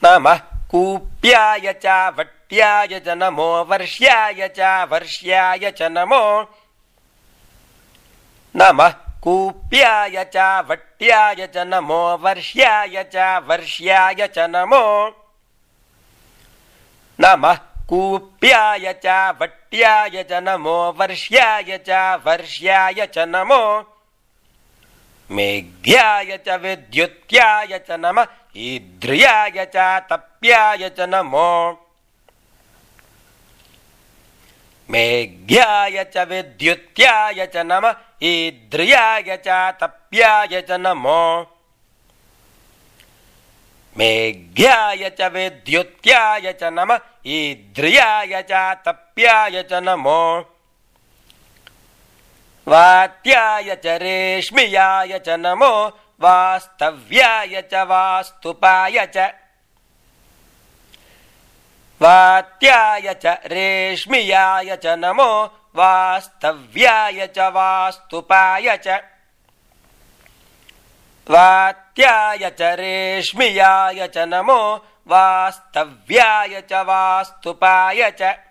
नमः कूप्याय च वट्याय च नमो वर्ष्याय च वर्ष्याय च नमो नमः कूप्याय च वट्याय च नमो वर्ष्याय च वर्ष्याय च नमो नमः कूप्याय च वट्याय च नमो वर्ष्याय च वर्ष्याय च नमो मेघ्याय च विद्युत्याय च नमः ईद्रियाय च तप्याय च नमो मेघ्याय च विद्युत्याय च नमः ईद्रियाय च तप्याय च नमो मेघ्याय च विद्युत्याय च नमः ईद्रियाय च तप्याय च नमो वात्याय च रेश्मियाय च नमो वास्तव्याय च वास्तुपाय च वात्याय च रेश्मियाय च नमो वास्तव्याय च वास्तुपाय च वात्याय च रेश्मियाय च नमो वास्तव्याय च वास्तुपाय च